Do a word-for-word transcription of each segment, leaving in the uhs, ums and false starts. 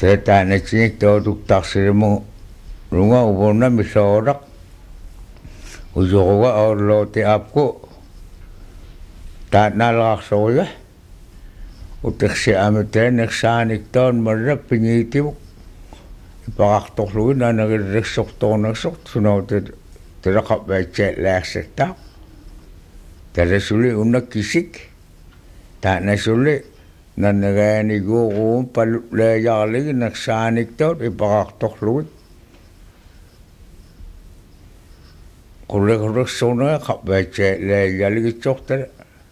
Cerita na chinik to tuk taksir mo runga ubona misorak ujoga or lote apko ta nalak soya utek si ameten neksanik ton marra pingitim ipakaktok luin na nagresok to nagsok sunaw te terakap bay chet laksek ta tere suli unak kisik ta na suli na nagani go go palut le yali neksanik to ipakaktok luin kulle kulle sona kap bay chet le yali chok tere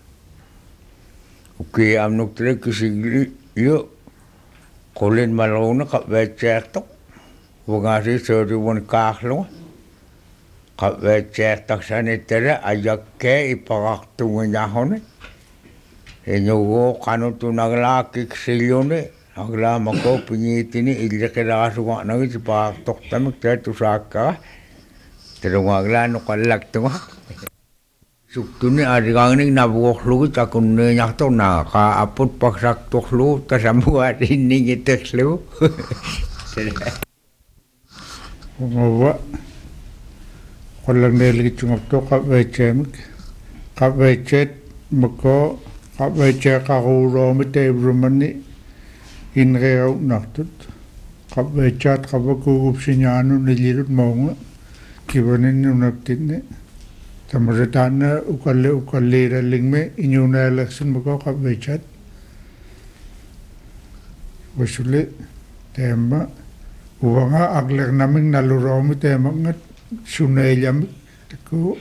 uki amnuk tere kisik yo kulin malona kap bay chet tok wangasi sori won kaklo kap bay chet tak sani tere ayak ke ipakaktung nyahone enyogo kanu tu nagla kiksilione nagla mako pinyitini ilekera suwa nagi ipakaktok tamek tere tu saka tere wagla no kalak tunga suktuni arigang nabuok lu takun nyakto na ka aput paksak tok lu tasamua ini gitek lu ngowa kolang neli cungap to kap becem kap becet meko kap becet ka ro mete brumani in reu naktut kap becet kap ku sinyanu nilirut monga kibanin unaptinne tamaratana ukalle ukalle lingme inyuna election meko kap becet wasule tema uanga aglek naming naluromi temangat sunayam teku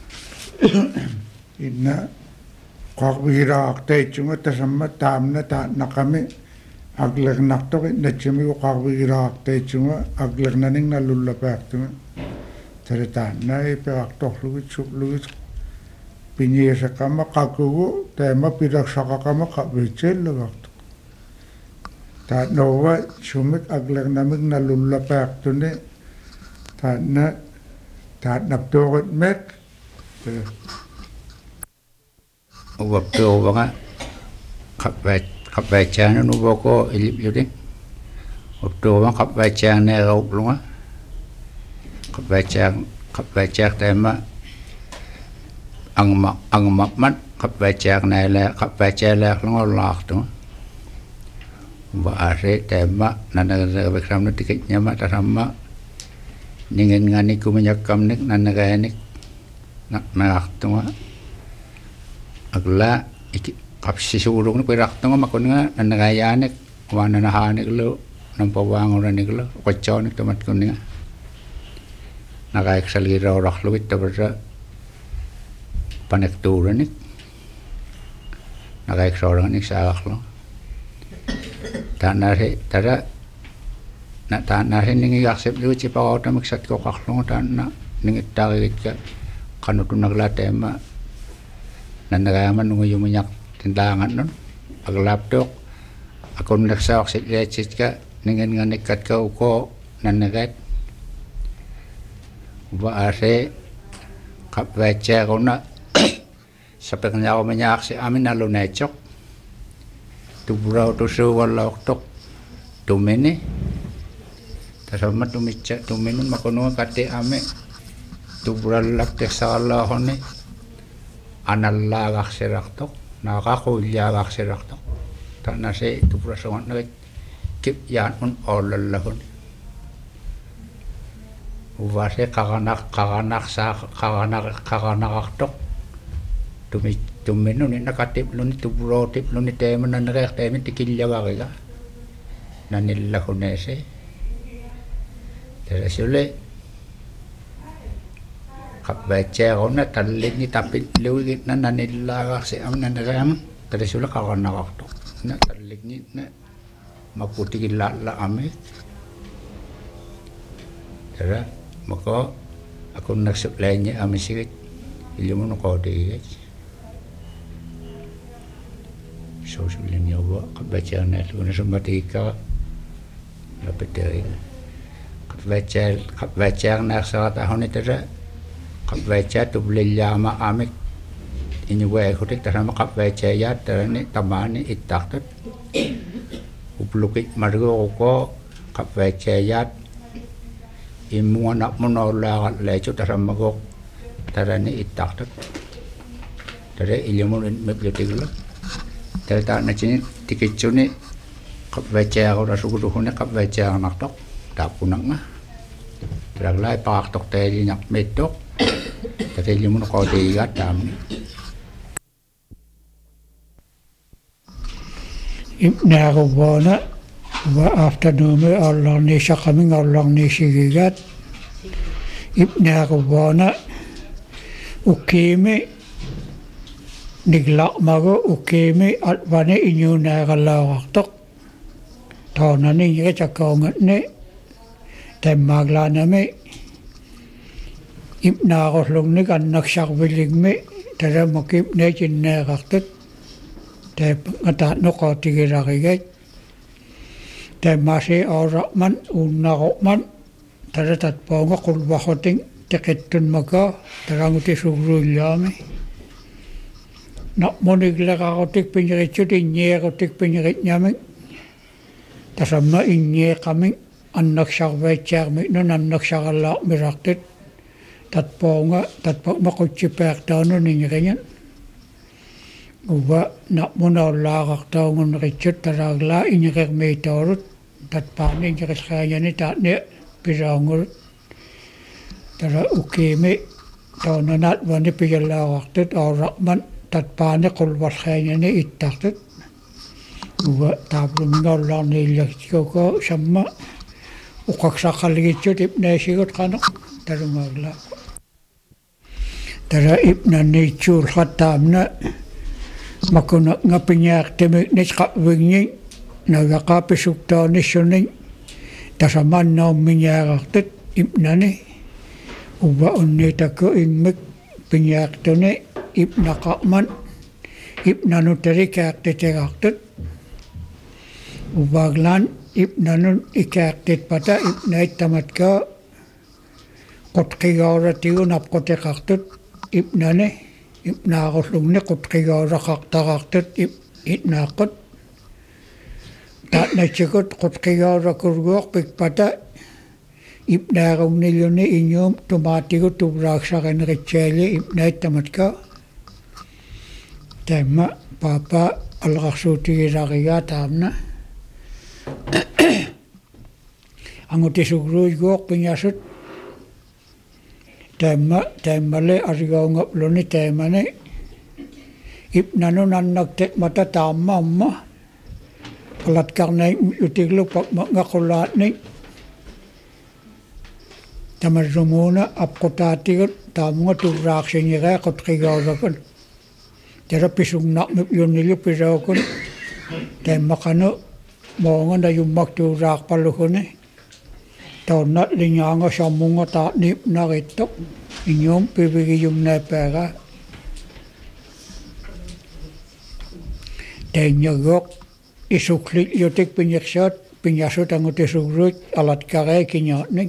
inna qagbira aqtay chunga tasamma tamna ta nakami aglek nakto nachimi qagbira aqtay chunga aglek naning nalulla paktunga tereta nai pe akto lu chup lu pinye sakama qakugo tema pirak sakakama qabechel waktu ta nowa sumit aglek namik nalulla paktune ta na ta naptogot met waktu banga kapet kapet chana nu boko ilip yuding waktu banga kapet chana raup lunga kapet chana kapet chana tema ang mak ang makmat kapet chana le kapet chana lunga lak tu bahasa tema nana bekram nu tiketnya mak tasama ningen ngani ku menyakam nik nana ganik nak nak tu agla iki kapsi surung ni perak tu makon nga nana gaya nik wana naha nik lo nampa wang orang nik lo kacau nik temat kun nga nagaik salira orang lo itu bersa panek turun nik nagaik seorang nik salah lo tanah he tara na tanah he ningi aksep lu cipa auta maksat ko kaklong tanah ningi tarik ka kanu tu nagla tema nanagaman nungu yumunyak tindangan non aglap dok akon naksa aksep le citka ningen nganekat ka uko nanagat wa ase kap baca kona sampai nyawa menyak si amin alu necok tu burau tu sewala tok tu mene tasama tu mica tu mene makono kate ame tu bural lak te sala hone analla gak serak tok naka ko ya gak serak tok ta na se tu bural sangat na kip yan on olalla hone uwase kaganak kaganak sa kaganak kaganak tok tu mi tu menu ni nakatip lo ni tu bro tip lo ni tema na nakak tema tikilya ba ka nanilla hunese terus sule kap baca ona talit ni tapi lewit na nanilla ka se am na nakam terus sule ka kana waktu na talit ni na maputi kila la ame terus maka aku naksuk lainnya ame sikit ilmu no kode so sulim nyawa kabaca na lu na sumbatika lapetay kabaca kabaca na sa tahon ito ra kabaca tu blillama amik inyuwa ko tek tama kabaca ya tane tamane itaktat uplukit margo ko kapveceyat imuanak monolagat lecho taramagok tarani itaktak tare ilimun mebletigla tare ta na chini tikechuni kapvecea ora suguruhune kapvecea naktok tapunang nga traglai pak tok teri nyak metok tare ilimun ko deigat tamni ibnago bona wa afternoon Allah ni shakaming Allah ni shigigat ibnago bona ukime niglak mago ukime alwane inyuna galawaktok tawnani nge chakawngat ne temmaglana me ibnago lungni kannak shakbiling me tada makib ne jinne gaktet te ngata noko tigiragiget te masi orakman unnagokman tada tatponga kulbahoting tekettun maka taranguti sugrullami nak moniglegagotik pinyiritchut inyeegotik pinyiritnyaming tasamma inyeeqaming annaksarveitsaarmi nun annaksarallaarmirartit tatponga tatpaqmaqutsipeartaanu ningiringan uva naqmunaollaaqartaungunneritchut talaaglaa inyiqermiitaurut tatpaani inyiqisqaanyani taanni pisaungurut tara ukimi taunanaat vani pijallaaqartut auraqman tatpaani qulvalqaanyani ittartut uva taaplumingaullarniillaktikoko samma uqaqsaqalligitchut ipnaasigut qanoq talungaagla tara ipnanniitsuulqattaamna makuna ngapinyaartimik nisqavigning nagaqaapisuktaanissuniñ tasamannaumminyaarartut ipnani uva unnitakku immik pinyaartuni ipnaqarman ipnanuteri kaartitigartut uvaglaan ipnanun ikaartitpata ipnaittamatka qutqigauratigu napqutiqartut ipnani ipnaaqullugnni qutqigauraqartaqartut itnaaqqut taatnatsikut qutqigaurakurguuq pikpata ipnaarungnilluni inñuum tumaatigu tuvraaksaqineritsiali ipnaittamatka taimma paapa alqarsuutigilarigaa taamna angutisugruiguuq pingasut taimma taimmale arigaungapluni taimani ipnanun annaktekmata taamma amma palatkarnaik utiglu ngaqulaatnik tamarrumuuna apqutaatigut taamunga tuvraaksinigaa qutqigaurakun tara pisungnaqmip yunnilu pisaukun taimmaqanu moonga najummaktuuraaqpalukuni taunna linyaanga sammunga taatniipnarittoq inñuum pivigiyumnaipeagaa tainñaguoq isuklik yutik pinyiqsaat pingasut angutisugruut alatkaree kinyaatnik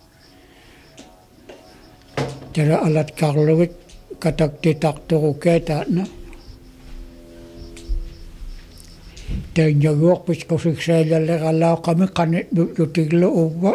tara alatkarlugit kataktitartorukee taatna tainñaguoq pisqusiksailalleralaaqami qanitmut yutiglu uvva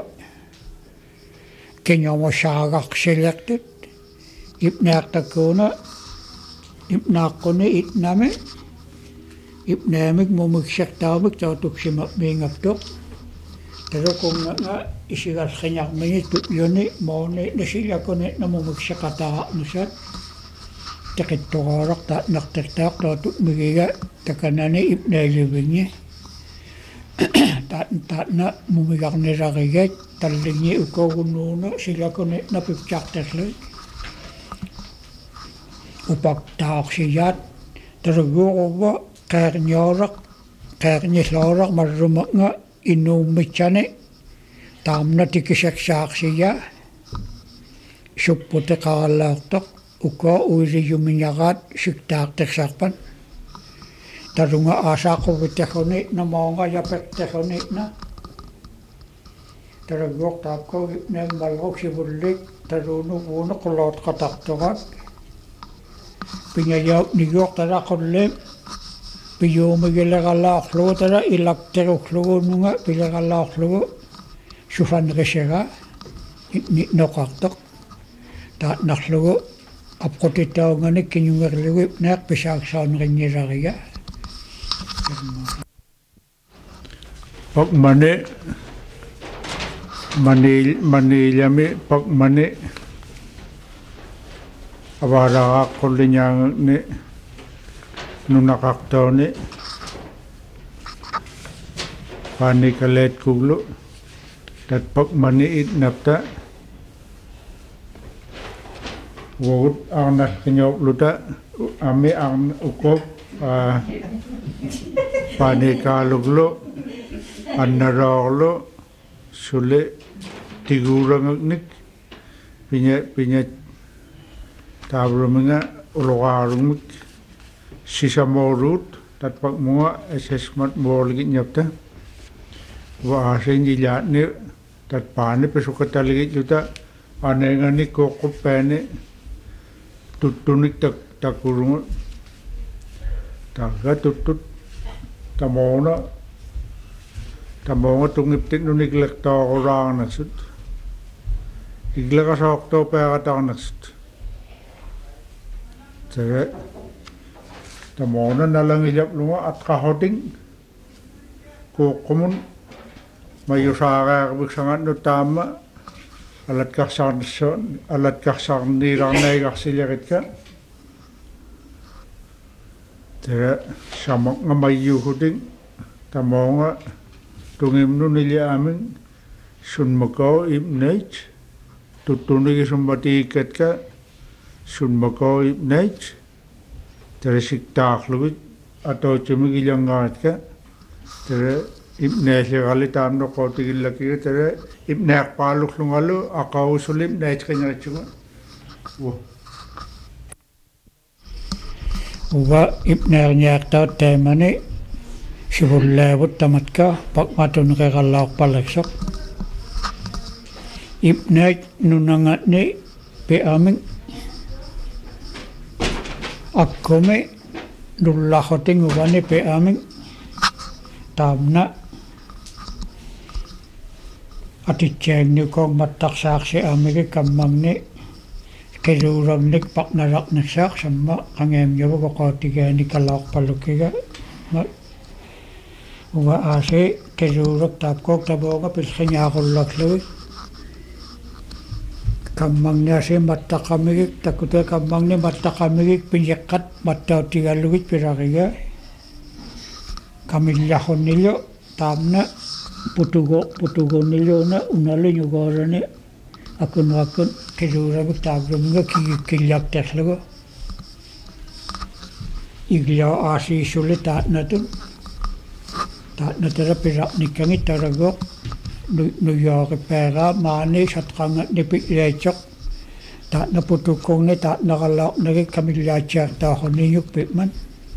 kinyamosaagaqsilertut ipnaartakuuna ipnaaqquni itnami ipnaamik mumiksertaamik tautuksimapiingaptoq tarukungaga isigalqinarmini tu'yuni mooni nasilakuni namumikseqataarnusat teqittoraaraq taatnartertaaq taututmigiga takanani ipnailivingi taatna mumigarnirarigat tallingi ukogunnuuna silakuni napipcharterlu upaktaaqsiyaat taruguuruva qaarnioraq qaarnillaoraq marrumaqnga innuummitsani taamna tikiseksaaqsiya supputiqarallaortoq uko uiriyumiñagaat siktaartirsarpan tarunga aasaaquvittajuni namoonga yapertajuni na taraguoq taapko ipnaag malruksivullik taruunu vuunu qulautqatartorat pingayaap niguoq taraqullim piyuumigileqalaarlugu tara ilakteruklugununga pileqalaarlugu sufanrisega ni noqartoq taatnarlugu apqutitaunganik kinungerlugu naaq pisaaksaunerinngilariga pak mane manil manilami pak mane awara kollinyang ne nunakaktone panikalet kuglu dat pak mane it napta wot arna kenyok luta ame ang ukop panikaluglo annarolo sule tigurangnik pinya pinya tabrumnga ulogarumik sisamorut dat pak mua assessment morligi nyapta wa asengi jatne dat pane pesukatali juta anengani kokopane tutunik tak takurung taga tutut tamona tamona tungiptin nunik lekta orang nasut iglaka sakto pagata nasut saya tamona nalang ijap lunga at kahoting ko komun mayusara biksangan utama alat kasar son alat kasar nirang nay kasilyarit ka tera samak ngamayu huding tamonga tungim nu nilya amin sun makau ibnait tutunig sumbati ikat ka sun makau ibnait tera siktak lugit atau cemig ilangat ka tera ibnait sekali tamno kau tigil lagi tera ibnait paluk lungalu akau sulim nait kanya cuma wah uga ibnernyakta temani sibullevut tamatka pakmatun kekalak paleksok ibnet nunangatni pe amin akkome dullahoting ugani pe amin tamna aticheng ni kong matak saksi amigi kamangni kerurangnik paknarak nasak sama kangem jawa bakotiga ni kalak palukiga uga ase kerurak tapkok taboga pilkenya kullak lewi kamangnya se matakamigi takutnya kamangnya matakamigi pinjakat matatiga lewi pirakiga kamillahon nilyo tamna putugo putugo nilyo na unali nyugorane akun akun keruragu tabrumga kiyyak teslago igla asi sule tatnatun tatnatara pirak nikangi taragok nuyori pera mani satkanga nipik lecok tatna putukong ni tatna kalak nagi kamilyacer tahon yuk pikman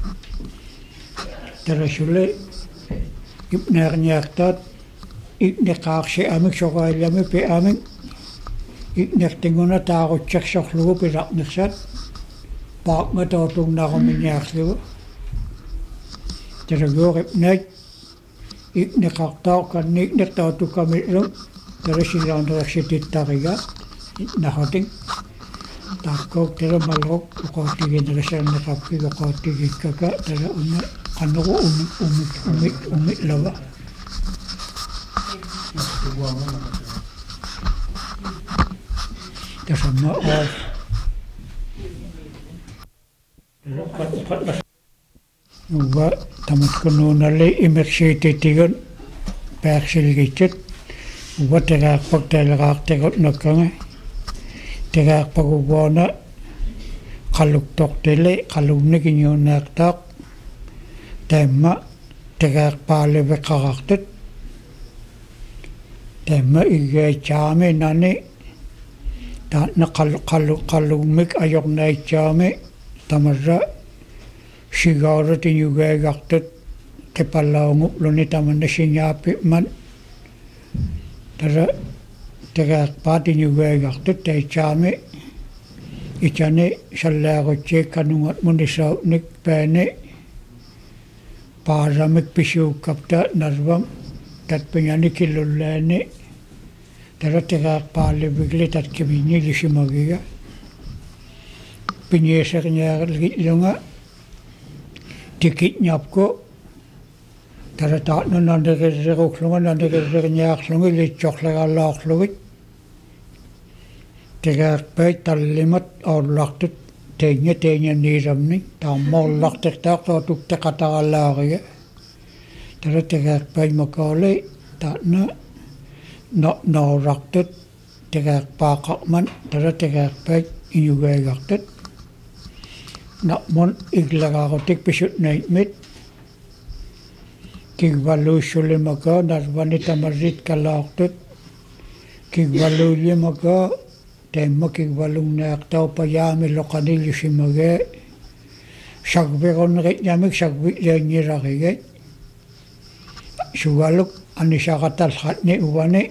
tara sule ipnernyaktat iknekakse amik sokailami pe amik iknertinguna taarutsaksarlugu pilaqnersat paaqma tootunnaruminniarlugu talaguoripnait ikneqartaa kanni iknertautukkamillu talasilaaneraksitittariga nahating taakkook tala malrok uqaattiginerasaaneqarpig uqaattigikkaka tala una qanugu umik umik umik umik lava Tasama of uga tamat kununali imersititigun persilgitsit uga tegaaqpak talaqaartigut nakkanga tegaaqpagubuana qaluktortili qalugnikiñuunaaqtaaq taimma tegaaqpaaliveqarartut taimma iggaitsaami nani taatna qallu qallu qallugmik ajornaitsaami tamarra sigaarutin yugaegartut qipalaungupluni tamanna singaappi'man tara tegaaqpaatin yugaegartut taitsaami itani sallaarutsiik kanungat munisautnik paani paaramik pisuukkapta narvam tatpingani killullaani Tara tega paale bigli tat kibini lisimagiga. Pinyeser niya lunga. Tikit nyapko. Tara taat no nandegeseruk lunga nandegeser nyak lunga lichoklega lak lunga. Tega pai tallimat orlaktut tenya tenya niramni. Tamal laktek tak tuk tekatagalagiga. Tara tega pai makale taat na no no raktut tega pakakman tara tega pai inyugai raktut. Na mon iglagagotik pisut naitmit. Kigvalu sulimaka narvanita marit kalaktut. Kigvalu limaka temma kigvalung naktau payami lokanil yusimage. Shagbegon ritnyamik shagbik lenyiragige. Sugaluk anisagatal khatni uwane.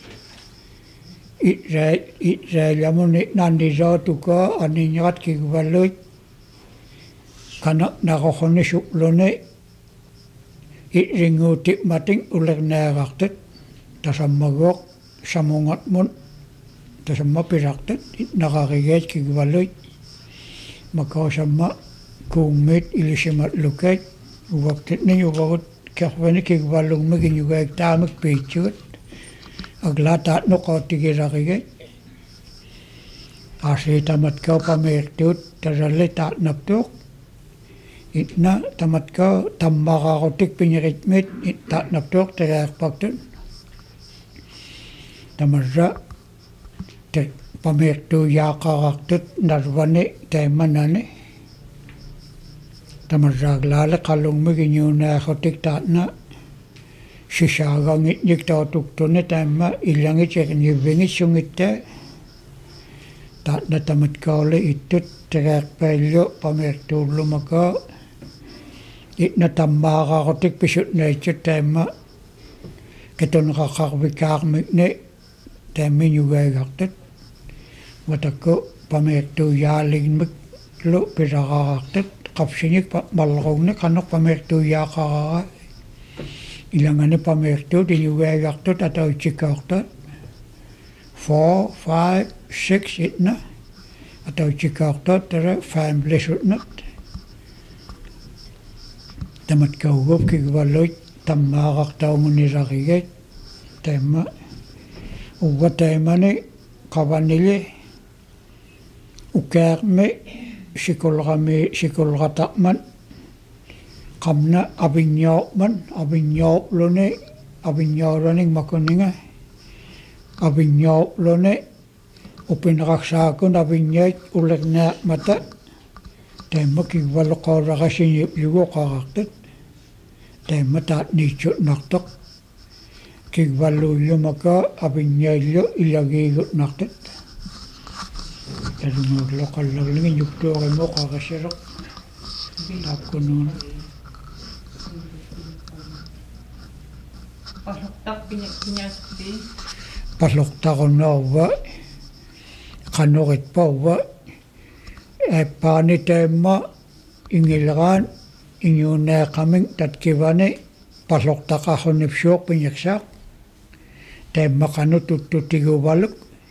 Israel Israel yamuni nandizatuka aninyagat kigvalu. Kana nakokhoni suklone iringu tip mating uleg naraktet tasammagok samungat mun tasamma piraktet nakakigej kigvaloy makasamma kungmit ilisimat lukej uwaktet ninyo uwakot kakvani kigvalong maginyugay tamak pichut aglatat no kotigirakigej asitamat ka pamertut tasalitat naptuk itna tamat ka tamaka kotik pinyeritmit itta naptok tegak paktun tamarra te pamertu yakaraktut narvane temanane tamarra glale kalung miginyuna kotik tatna shishagang itnik tatuktune temma ilangi chekni vingi sungitte tatna tamat kale itut tegak pelyo pamertu lumaka itna tammaga kotik pisut na itut temma keton kakakbikak mikne temmi nyugay kaktet watako pamertu yaling mik lo pisakaktet kapsinik balgong ne kanok pamertu yakaka ilangane pamertu di nyugay kaktet atau chikaktet four, five, six itna atau chikaktet tere family sutnat tamat kaugop kigvaloy tammagak tao muniragigay tema uwa temane kavanile ukakme sikolgame sikolgatakman kamna abinyokman abinyok lone abinyok loning makuninga abinyok lone upinraksakon abinyek ulekna mata temma kigvalo koragasin yugo karaktet temma taat nichut naktok kigvalo lumaka abinyelyo ilagigut naktet terumur lokal lagling yukto kemo kagasirok takunun Pasloktak pinyakti pasloktak onawa kanokit pawa pani temma ingilgan inyuna kaming tatkivane pasloktak ahonip syok pinyaksak temma kanu tututigo baluk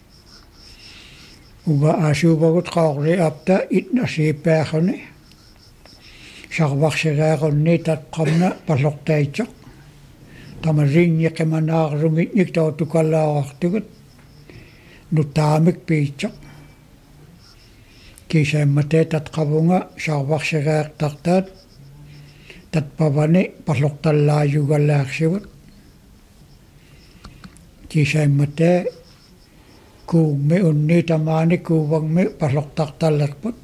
uba asu bagut kawri apta itna sipahone syakbak sigakonni tatkamna pasloktaitsak tamaring yakemanak rungit nyik tau tukalawak tugut nutamik pichak kisah mate tat kabunga syakbak sigak taktat tat pavane paslok tala juga laksibut kisah mate ku me unni tamani ku wang me paslok taktal lakput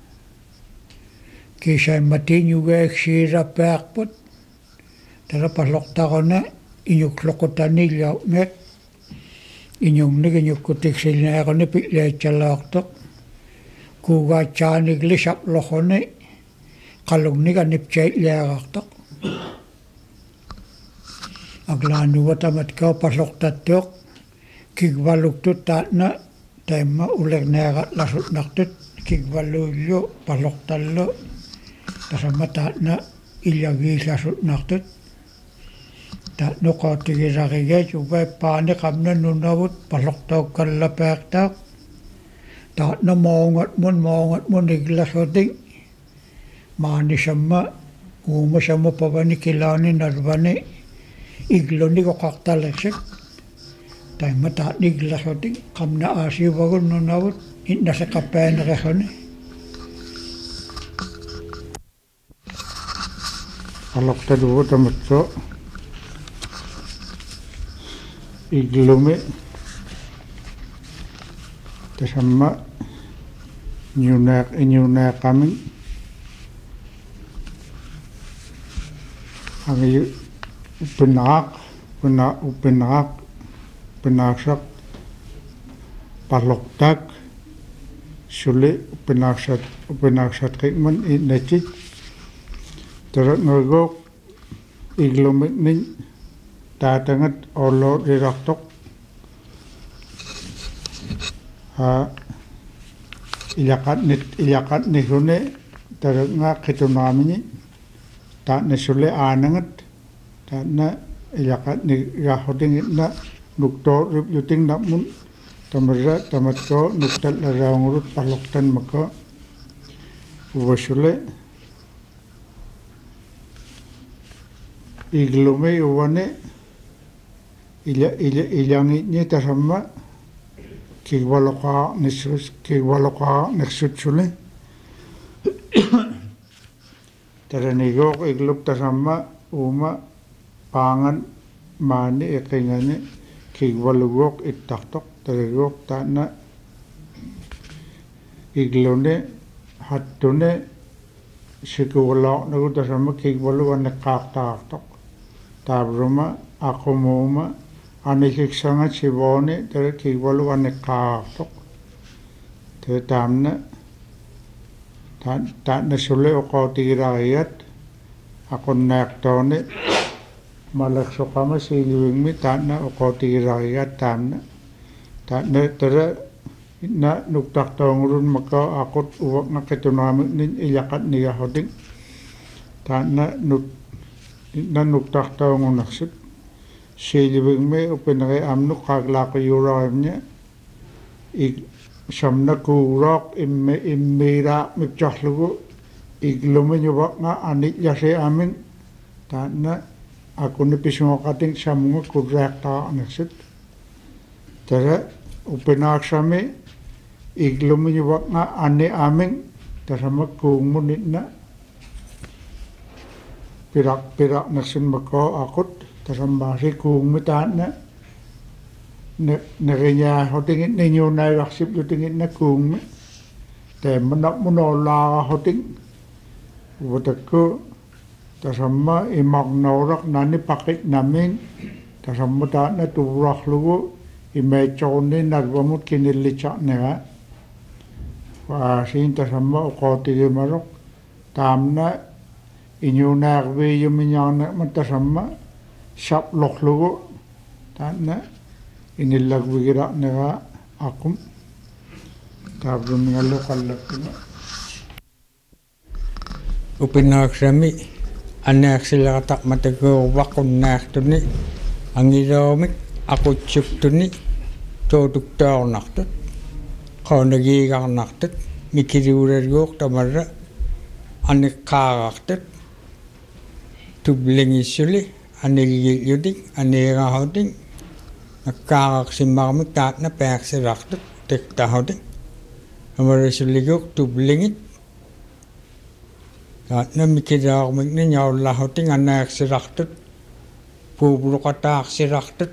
kisah mate nyuga eksira pakput tara paslok takona inyuk lokotani liau mek inyuk nik inyuk kutik silina akone pikle chalaktok kuga chanik lisap lokone kalung nika nipchay liakaktok aglanu watamat kau paslok tatok kigvaluk tut tatna temma ulek naga lasut naktut kigvalu yo paslok tallo tasama tatna ilyagi lasut naktut ta no ko tigi rage ju ba pa ne kam na nu na wut palok to kan la pek tak ta no mo ngot mun mo ngot mun ig la so ding ma ni shamma u ma shamma pa ba ni kilani narvane iglo ni ko kakta leksek ta ma ta ig la so ding kam na asi ba gun nu na wut in na sa kapen re khone Alok ta duwo ta matso iglume ta samma nyunak nyunak kami angi upenak pena upenak penasak paloktak sule upenaksat upenaksat kaiman inacit Terus ngegok iglumit ning tatangat olo riraktok ha ilakat nit ilakat nihune terus nga kitunamini ta nesule anangat ta na ilakat ni gahoding na nukto rup yuting namun tamarra tamatko nuktal raungurut paloktan maka wasule iglume uwane ila ila ilangi ni tasamma kiwaloka nisus kiwaloka nexutsule taranigo igluk tasamma uma pangan mani ekingane kiwalugok itaktok tarigok tana iglone hatune sikuwalok nagu tasamma kiwaluwan nekaktaktok tabruma akumuma anikiksangat sibone tere kiwalu anekaktok tere tamna tatna sule oko tirayat akon naktone malaksokama siliwingmi tatna oko tirayat tamna tatna tere na nuktak tongurun maka akut uwak naketunamik nin ilakat niya hoding tatna nuk na nuktak taongun naksut siliwing me upenare amnu kaglak yurayamnya ik samna kurok imme immira mipchahlugu iglume nyubak nga anik yase amin tatna aku ni pismokating samunga kurek ta naksut tara upenak same iglume nyubak nga ane amin tasama kungmunit na pirak-pirak nasun mako akut tasambasi kung mitaan na narinya hotingin ninyo na raksip yutingin na kung mi te manak munola hoting wataku tasamma imak naurak nani pakit namin tasamma ta na turak lugu imechoni nagwamut kinilichak nera wasin tasamma ukotigi marok tamna inyunak we yuminyana matasamma sap loklugo tanna inilag wigira nera akum tabrun ngalo kallakuna upinaksami anak silata matago wakun naktuni angiromik akutsuptuni toduk tawnaktat khonagi garnaktat mikiriurergok tamarra anik karaktat tublingisuli aniliyudik anirahoding nakkarak simmarmik taatna peaksiraktat tektahoding amarisuligok tublingit taatna mikiraarmik ni nyaullahoding anaaksiraktat puublukataaksiraktat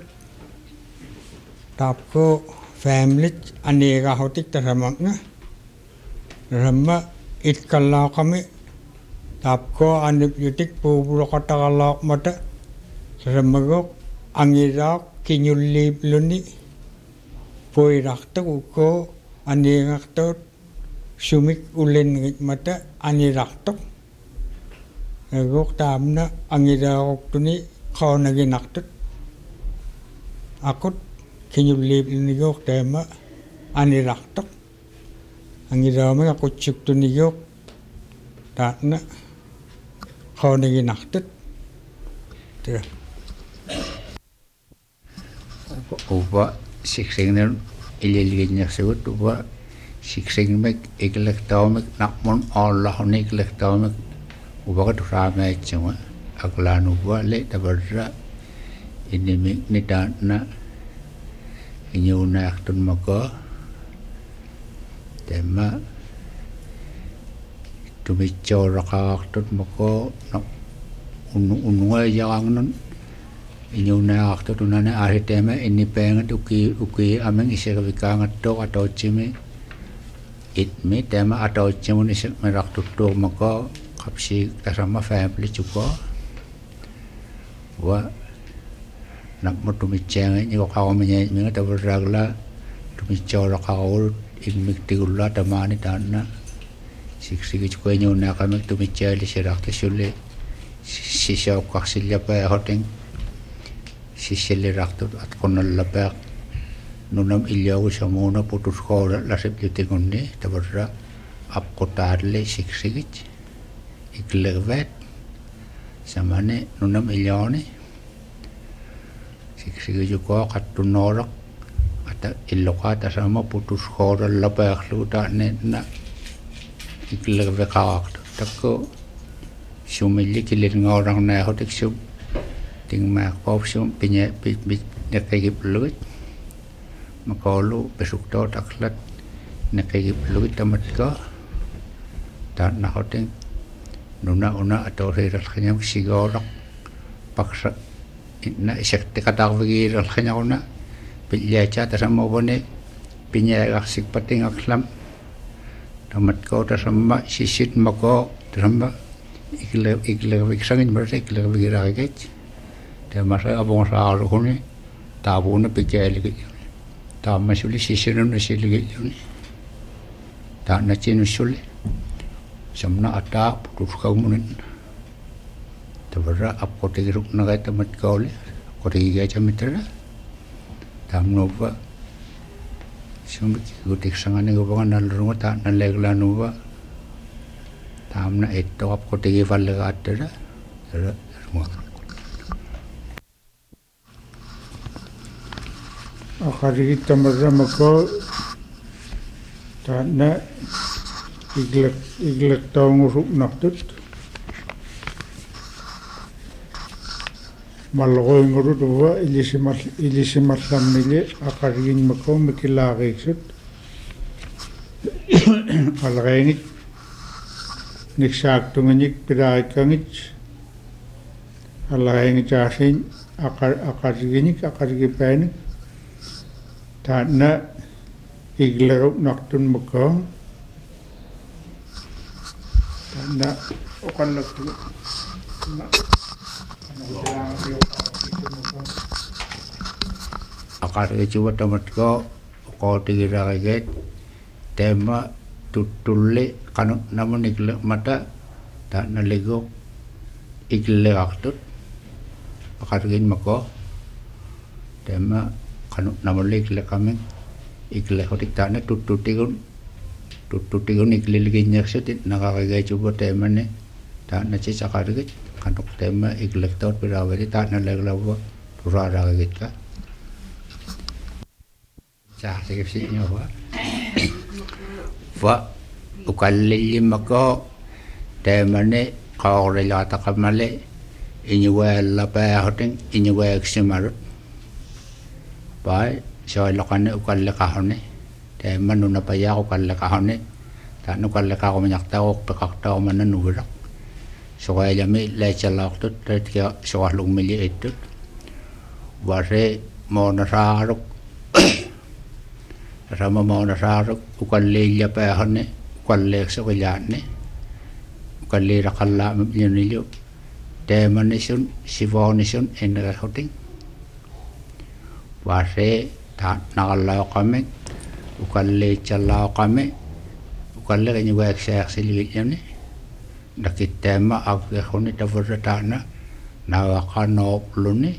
taapko familit anirahodik taramakna ramma itkallaaqami tapko anip yutik puublukataqalaaq mata saramagok angiraaq kinyulliipluni puiraqtak ukko aniingaqtagut sumik ulengit mata aniraqtak agok taamna angiraaqoktuni qaonaginaqtat akut kinyulliiplinigok taama aniraqtak angiraamik aqutsuktunigok taatna qaonaginaqtat tira uba siksingnen ililginnersut uba siksingmek iglektaomek nakmon allahone iglektaomek uba katusaameitsuma aklan uba le tabarra inimik nitana inyunaktun maka tema tumichorakaktun maka unu unua jangan inyuna akto tunana ahli tema ini pengen uki uki ameng isek vikanga to atau cimi itmi tema atau cimi isek merak tutu maka kapsi kasama family juga wa nak mutumiceng ni ko kaw menye menga tabragla tumichora kaw igmik tigula tamani tanna siksigi ko inyuna kami tumicheli sirak tesule sisa kaksilya pa hoteng sisele rakto at konal lapek nunam ilyaw sa muna putus ko lasip yutingon ni tabarra apkotarle siksigit iklevet samane nunam ilyaw ni siksigit ko katunorak ata ilokata sama putus ko lapek luta ne na iklevet kawak takko sumili kilir ngorang na hotek sum ting mak pop sum pinya pi pi nekay giplut makolo besuk to taklat nekay giplut tamat ka ta na hoting nuna una ato hiral kanyang sigorok paksa na isek te katak vigiral kanyang una pilya cha ta sama bone pinya aksik pating aklam tamat ko ta sama sisit mako ta sama ikle ikle viksangin berse ikle vigiraget te masa abong sa aro kuni tabu na pikeli git ta masuli sisinu na sili git ta na chinu suli samna ata putus kaumunin tabara apko tigiruk na gait tamat kauli ko tigiga chamitra tamnova sumik gutik sangane gobangan nalrunga ta nalegla nuva tamna etto apko tigi falle gattera era rumah akari tamarra mako tanna iglek iglek taunguruk naktut malgoy ngurut wa ilisimal ilisimal lamile akari mako mikilagixut algainit niksak tunganik pidaik kangit algainit asin akar akariginik akarigipanik tanna igleruk naktun mako tanna okalak akar coba tamat ko ko tigira kaget tema tutulle kanu namun igle mata tanna lego igle aktut akar gin mako tema kanu namole ikle kami ikle hotik tane tututigun tututigun ikle liginya setit nakakagay coba temane tane si sakarigit kanok tema ikle tot pirawari tane laglawa turaragit ka sa sige si nyo wa wa ukalili mako temane kaorelata kamale inyuwela pa hoting inyuwek simarut pai soi lokane ukal lekahone te manu na paya ukal lekahone ta nu kal lekah minyak taok pekak taw manan nurak so ay lami le chalak tut tet kya so lung mili etut ware mo na saruk rama mo na saruk ukal le ya pa hone ukal le so yane ukal le rakalla milyo te manisun sivonisun enra hoting wase ta nakalaw kami ukalle chalaw kami ukalle kanyo wa eksa eksili yun nakitema agwe honi tavarata na nawakanop luni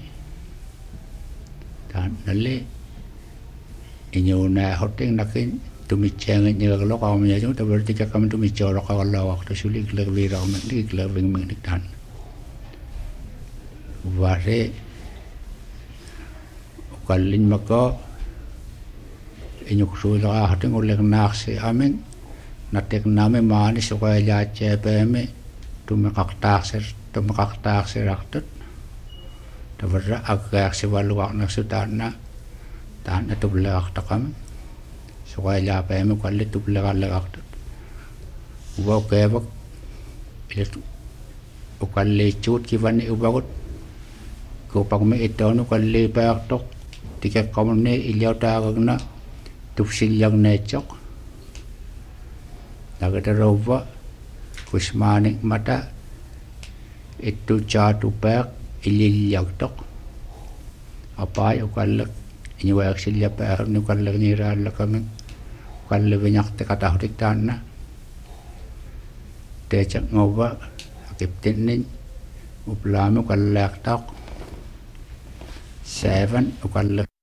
ta nale inyo na hoting nakin tumicheng nyo kalo kami yung tavartika kami tumichoro kakalaw akto sulik lagvira kami liglagving mingnitan wase kallin maka inyuk suila hating ulek naksi amin natek name mani suka ya cepeme tume kaktaser tume kaktaser raktut tabarra agak sewaluak na sutana tana tublak takam suka ya peme kalli tublak raktut uba kebak ilet ukalli cut kivani ubagut ko pagme itonu kalli paktok tiket komne ilyota gagna tupsil yang necok nagada roba kusmanik mata itu jatuh pak ililyak tok apa ya kalak ini wayak silya pak ni kalak ni rala kami kalak banyak tekata hodik tanah tecak ngoba akiptin ni uplamu kalak tok seven kalak